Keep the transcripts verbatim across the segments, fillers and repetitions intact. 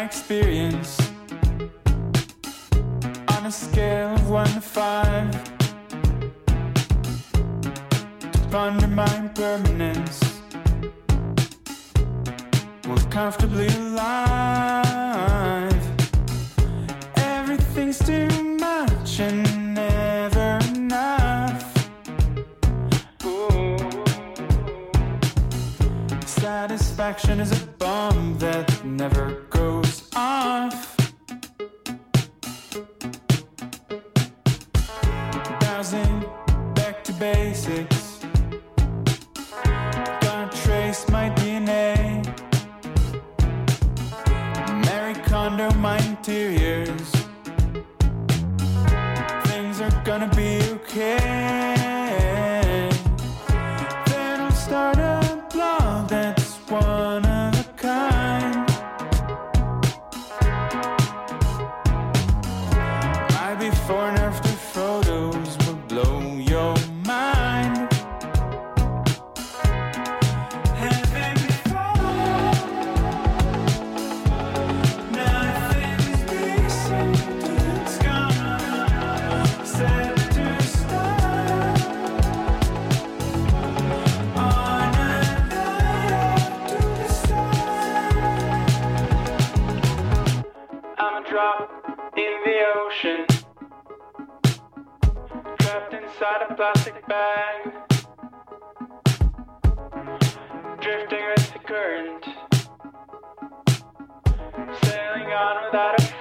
my experience on a scale of one to five, to ponder my impermanence. We're comfortably alive. Everything's too much and never enough. Ooh. Satisfaction is a bomb that never goes off. Bouncing back to basics, gonna trace my D N A. Marie Kondo my interiors. Things are gonna be okay. Then I'll start a blog that's one of a kind. My before and after photos will blow your mind. Heaven before, nothing's decent, it's gone, set to start on a night up to the sun. I'm a drop in the ocean, trapped inside a plastic bag, drifting with the current, sailing on without a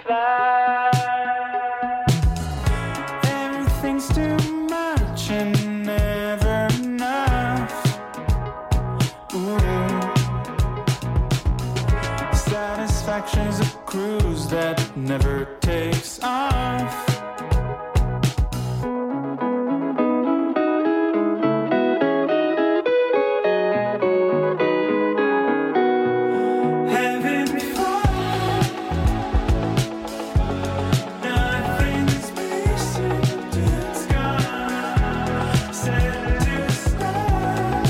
flag. Everything's too much and never enough. Ooh. Satisfaction's a cruise that never takes off. Heaven before, nothing's decent, it's gone, set to start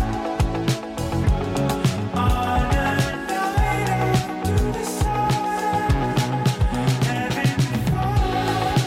on a night up to the sun. Heaven before.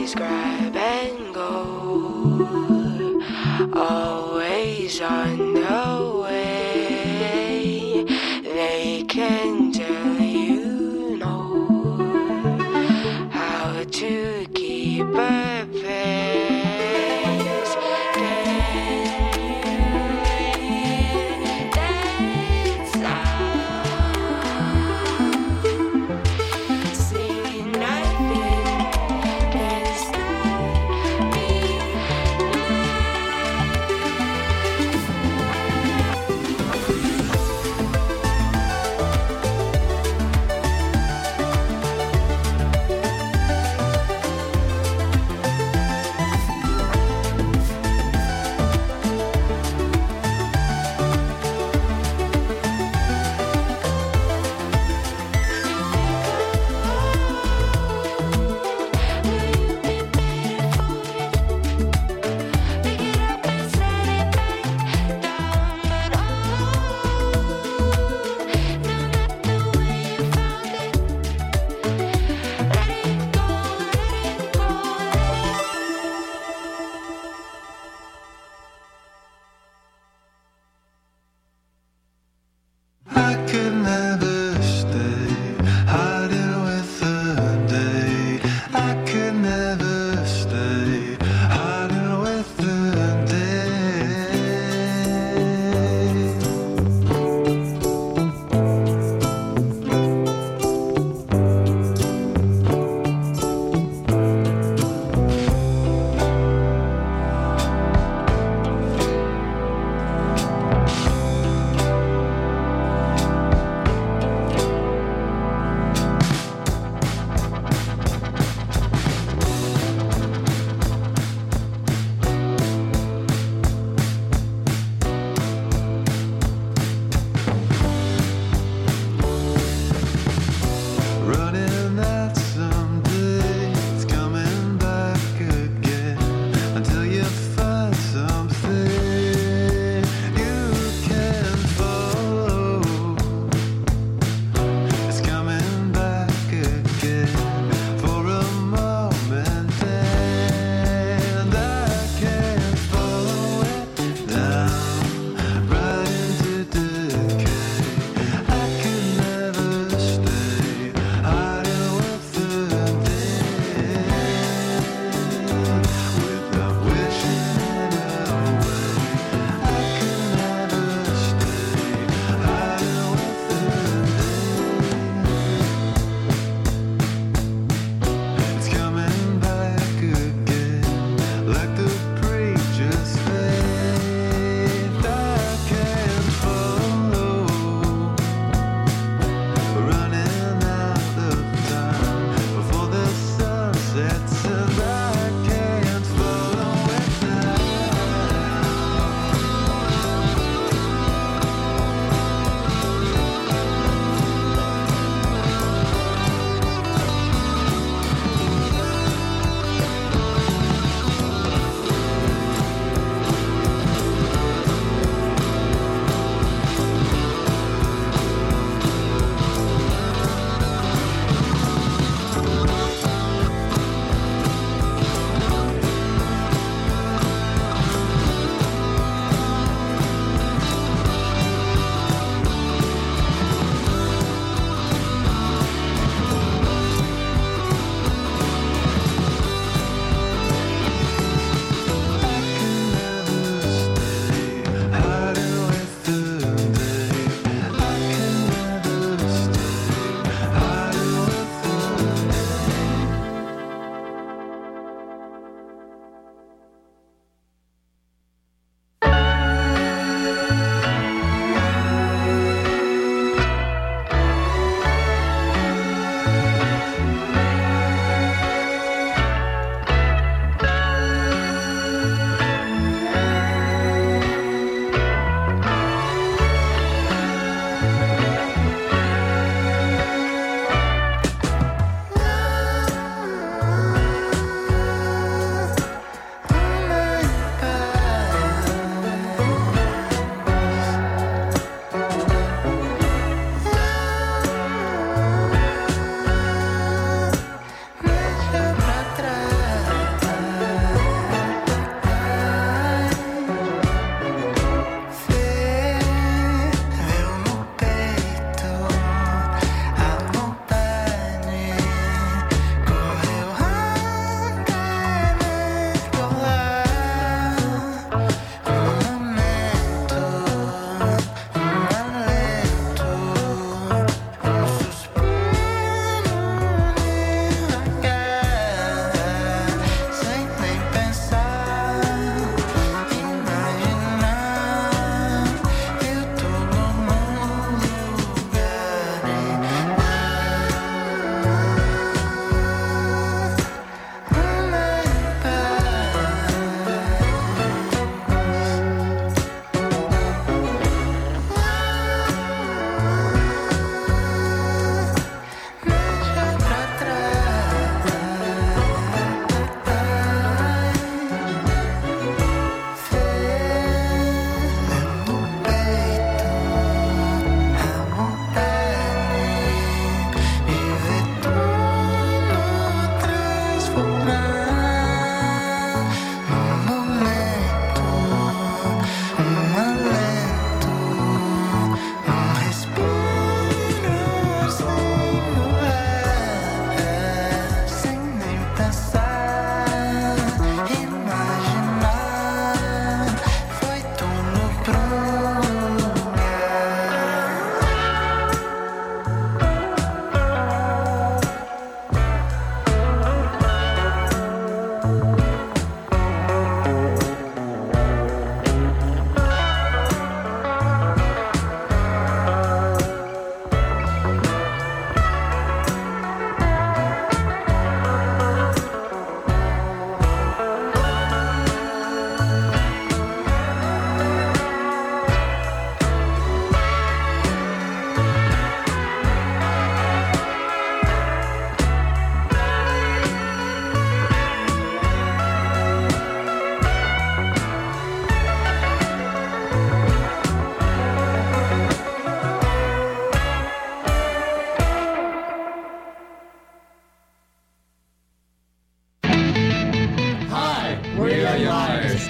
always grab and go, always on the way. They can tell you know how to keep a pace. Can you hear that sound? See, nothing can stop me now.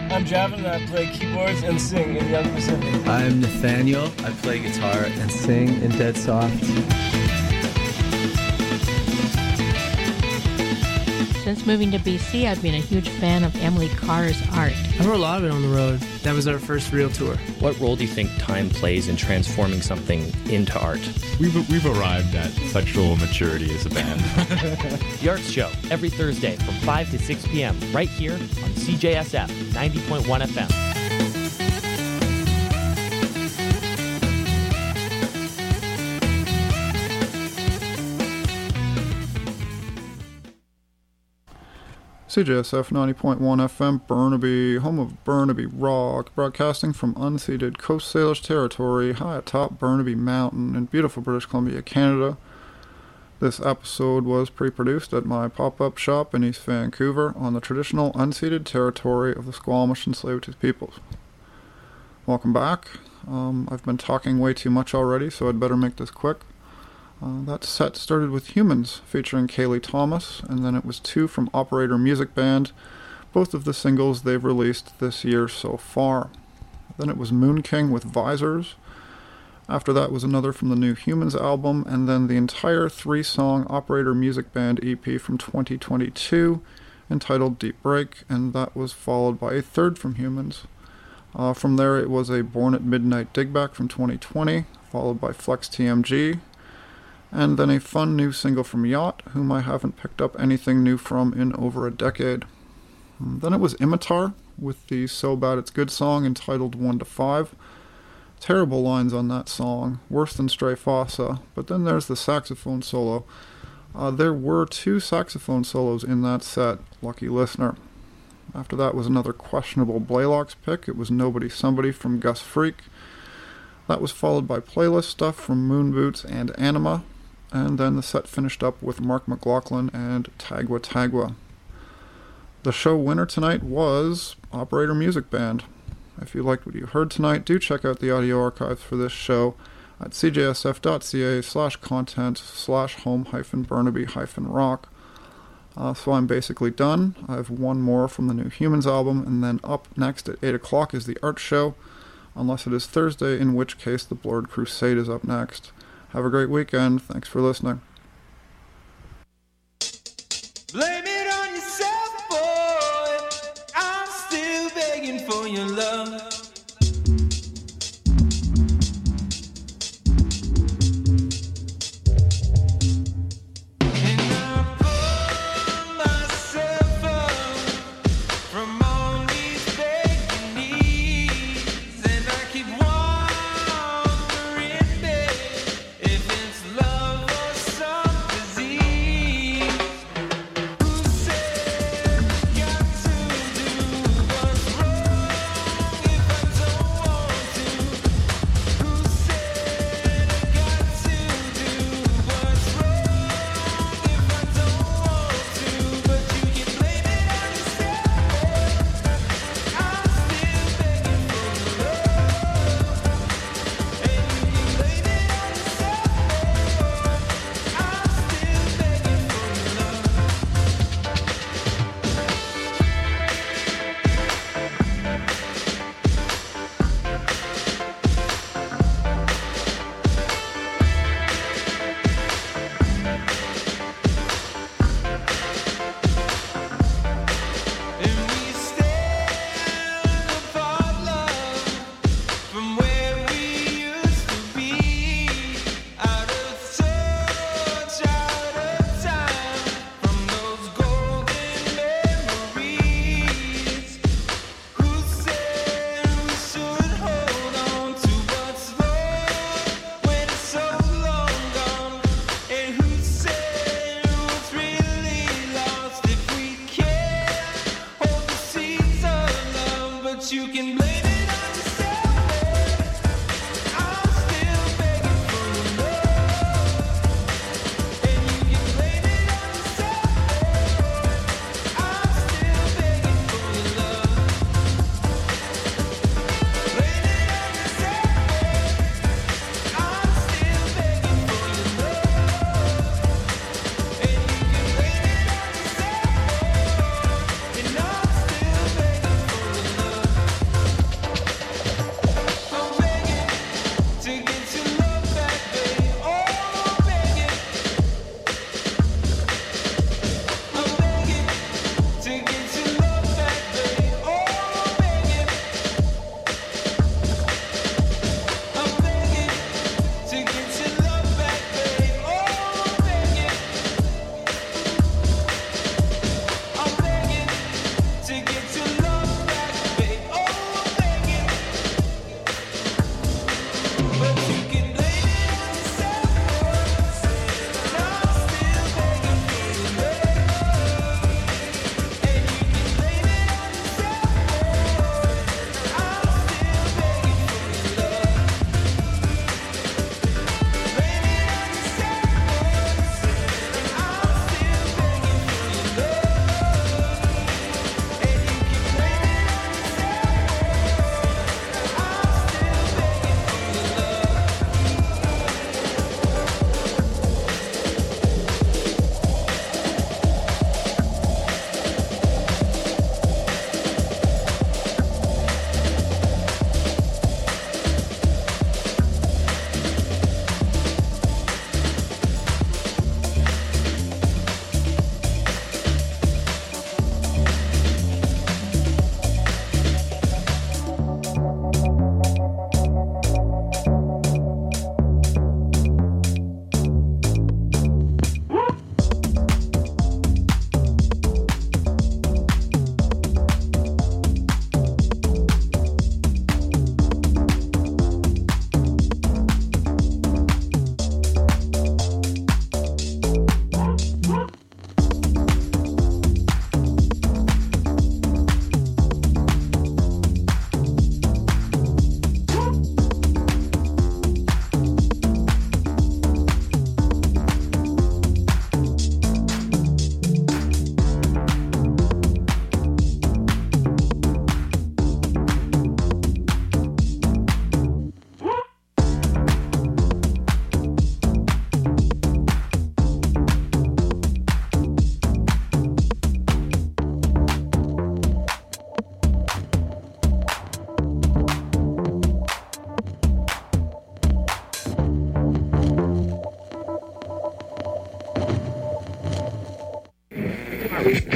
I'm Javin, and I play keyboards and sing in Young Pacific. I'm Nathaniel. I play guitar and sing in Dead Soft. Since moving to B C, I've been a huge fan of Emily Carr's art. I wrote a lot of it on the road. That was our first real tour. What role do you think time plays in transforming something into art? We've, we've arrived at sexual maturity as a band. The Arts Show, every Thursday from five to six p.m. right here on C J S F ninety point one F M. C J S F ninety point one F M, Burnaby, home of Burnaby Rock, broadcasting from unceded Coast Salish territory high atop Burnaby Mountain in beautiful British Columbia, Canada. This episode was pre-produced at my pop-up shop in East Vancouver on the traditional unceded territory of the Squamish and Tsleil-Waututh peoples. Welcome back. Um, I've been talking way too much already, so I'd better make this quick. Uh, that set started with Humans, featuring Kaylee Thomas, and then it was two from Operator Music Band, both of the singles they've released this year so far. Then it was Moon King with Visors. After that was another from the new Humans album, and then the entire three-song Operator Music Band E P from twenty twenty-two, entitled Deep Break, and that was followed by a third from Humans. Uh, from there it was a Born at Midnight Digback from twenty twenty, followed by Flex T M G, and then a fun new single from Yacht, whom I haven't picked up anything new from in over a decade. Then it was Imitar, with the So Bad It's Good song entitled one to five. Terrible lines on that song, worse than Stray Fossa, but then there's the saxophone solo. Uh, there were two saxophone solos in that set, lucky listener. After that was another questionable Blaylock's pick. It was Nobody Somebody from Gus Freak. That was followed by playlist stuff from Moon Boots and Anima, and then the set finished up with Mark McLaughlin and Tagua Tagua. The show winner tonight was Operator Music Band. If you liked what you heard tonight, do check out the audio archives for this show at cjsf.ca slash content slash home hyphen Burnaby hyphen rock. Uh, so I'm basically done. I have one more from the new Humans album, and then up next at eight o'clock is the Art Show, unless it is Thursday, in which case the Blurred Crusade is up next. Have a great weekend. Thanks for listening. Blame it on yourself, boy. I'm still begging for your love. And I pull myself up from all these begging knees, and I keep wondering, babe, if it's love or some disease. Who said I got to do what's wrong if I don't want to? Who said I got to do what's wrong if I don't want to? But you can blame it on yourself. I'm still begging for your love, and you can blame it on yourself. I'm still begging for your love. And we stand apart, love, from where we used to be. Out of touch, out of time, from those golden memories. Who said we should hold on to what's lost when it's so long gone? And who said what's really lost if we can't hold the seeds of love? But you can